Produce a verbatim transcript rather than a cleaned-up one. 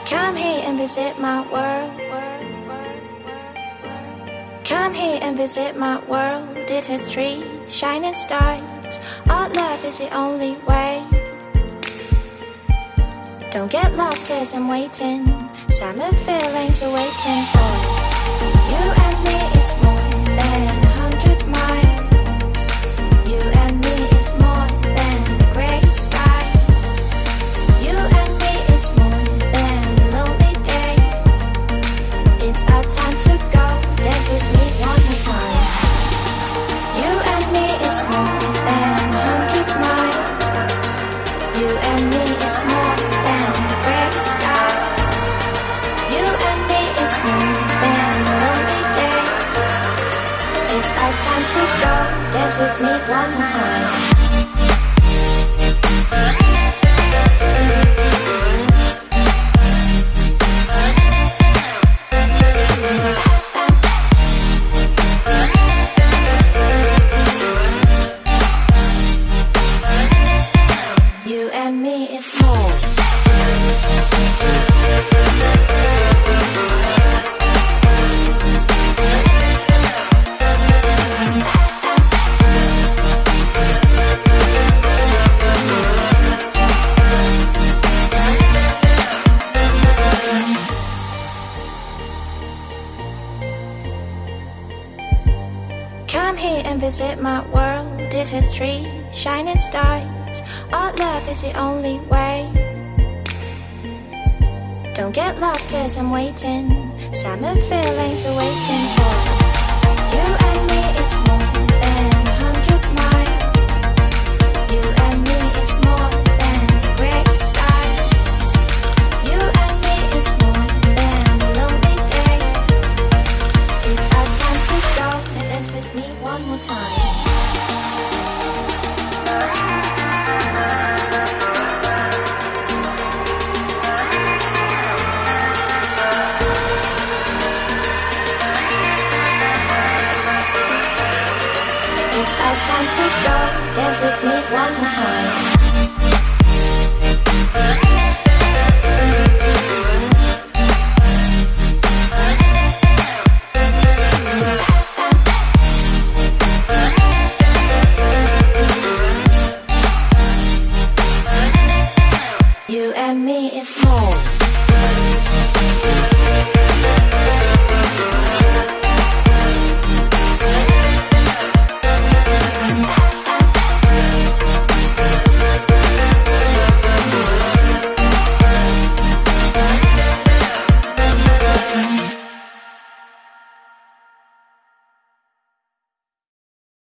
Come here and visit my world. Come here and visit my world. It has trees, shining stars. Our love is the only way. Don't get lost cause I'm waiting. Summer feelings are waiting for you and me. It's more than a hundred miles. You and me is more than the grey sky. You and me is more than the lonely days. It's our time to go. Dance with me one more time. You and me is more than a hundred miles. You and me is more than the grey sky. You and me is more than the lonely days. It's our time to go. Dance with me one more time. You and me is more. Come here and visit my world. It has trees, shining stars. Our love is the only way. Don't get lost cause I'm waiting. Summer feelings are waiting for you and me is more than a hundred miles. You and me is more than the grey sky. You and me is more than the lonely days. It's our time to go. Dance with me one more time. It's our time to go. Dance with me one more time.